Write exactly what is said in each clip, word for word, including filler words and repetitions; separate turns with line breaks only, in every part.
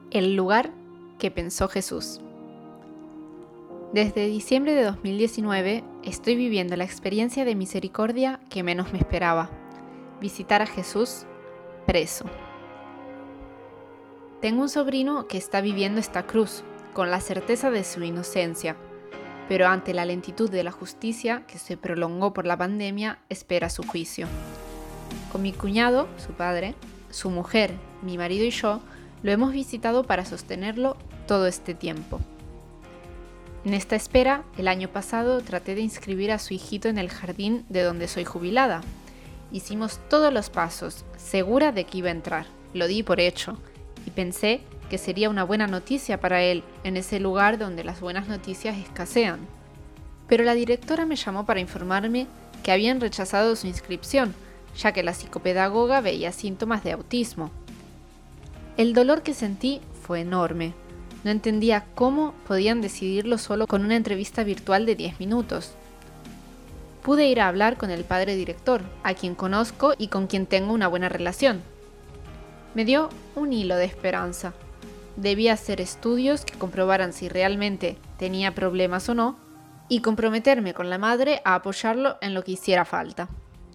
El lugar que pensó Jesús. Desde diciembre de dos mil diecinueve estoy viviendo la experiencia de misericordia que menos me esperaba: visitar a Jesús preso. Tengo un sobrino que está viviendo esta cruz, con la certeza de su inocencia, pero ante la lentitud de la justicia que se prolongó por la pandemia, espera su juicio. Con mi cuñado, su padre, su mujer, mi marido y yo, lo hemos visitado para sostenerlo todo este tiempo. En esta espera, el año pasado traté de inscribir a su hijito en el jardín de donde soy jubilada. Hicimos todos los pasos, segura de que iba a entrar, lo di por hecho, y pensé que sería una buena noticia para él en ese lugar donde las buenas noticias escasean. Pero la directora me llamó para informarme que habían rechazado su inscripción, ya que la psicopedagoga veía síntomas de autismo. El dolor que sentí fue enorme. No entendía cómo podían decidirlo solo con una entrevista virtual de diez minutos. Pude ir a hablar con el padre director, a quien conozco y con quien tengo una buena relación. Me dio un hilo de esperanza. Debía hacer estudios que comprobaran si realmente tenía problemas o no, y comprometerme con la madre a apoyarlo en lo que hiciera falta.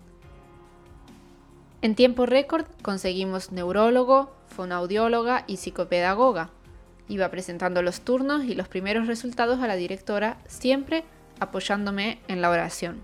En tiempo récord conseguimos neurólogo, fonoaudióloga y psicopedagoga. Iba presentando los turnos y los primeros resultados a la directora, siempre apoyándome en la oración.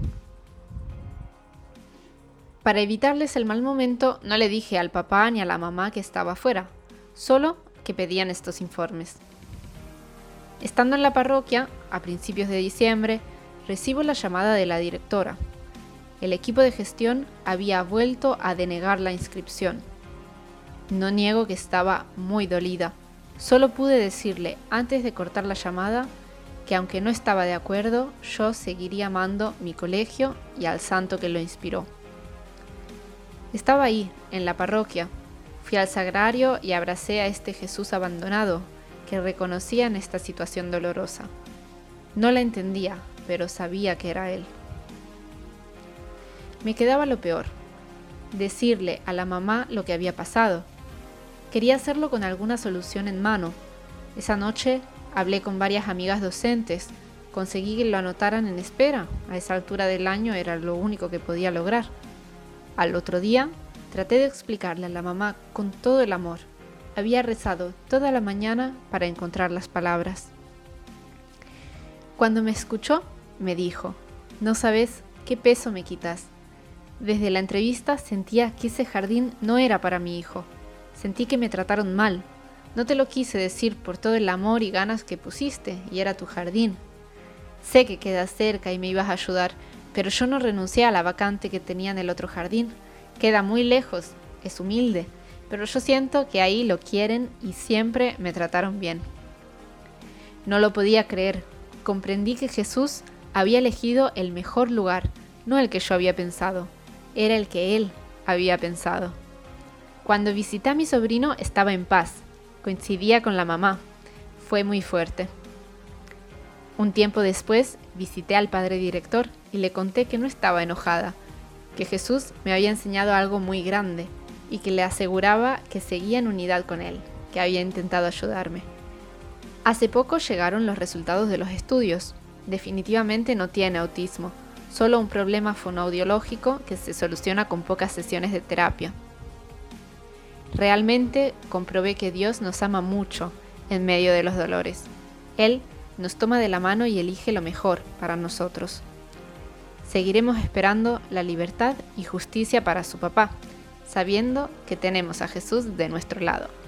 Para evitarles el mal momento, no le dije al papá ni a la mamá que estaba afuera, solo que pedían estos informes. Estando en la parroquia, a principios de diciembre, recibo la llamada de la directora. El equipo de gestión había vuelto a denegar la inscripción. No niego que estaba muy dolida. Solo pude decirle antes de cortar la llamada que aunque no estaba de acuerdo, yo seguiría amando mi colegio y al santo que lo inspiró. Estaba ahí, en la parroquia. Fui al sagrario y abracé a este Jesús abandonado que reconocía en esta situación dolorosa. No la entendía, pero sabía que era él. Me quedaba lo peor: decirle a la mamá lo que había pasado. Quería hacerlo con alguna solución en mano. Esa noche hablé con varias amigas docentes, conseguí que lo anotaran en espera. A esa altura del año era lo único que podía lograr. Al otro día, traté de explicarle a la mamá con todo el amor. Había rezado toda la mañana para encontrar las palabras. Cuando me escuchó, me dijo: «No sabes qué peso me quitas». Desde la entrevista sentía que ese jardín no era para mi hijo. Sentí que me trataron mal. No te lo quise decir por todo el amor y ganas que pusiste, y era tu jardín. Sé que quedas cerca y me ibas a ayudar, pero yo no renuncié a la vacante que tenía en el otro jardín. Queda muy lejos, es humilde, pero yo siento que ahí lo quieren y siempre me trataron bien. No lo podía creer. Comprendí que Jesús había elegido el mejor lugar, no el que yo había pensado. Era el que Él había pensado. Cuando visité a mi sobrino estaba en paz. Coincidía con la mamá. Fue muy fuerte. Un tiempo después visité al padre director y le conté que no estaba enojada, que Jesús me había enseñado algo muy grande y que le aseguraba que seguía en unidad con Él, que había intentado ayudarme. Hace poco llegaron los resultados de los estudios. Definitivamente no tiene autismo. Solo un problema fonoaudiológico que se soluciona con pocas sesiones de terapia. Realmente comprobé que Dios nos ama mucho en medio de los dolores. Él nos toma de la mano y elige lo mejor para nosotros. Seguiremos esperando la libertad y justicia para su papá, sabiendo que tenemos a Jesús de nuestro lado.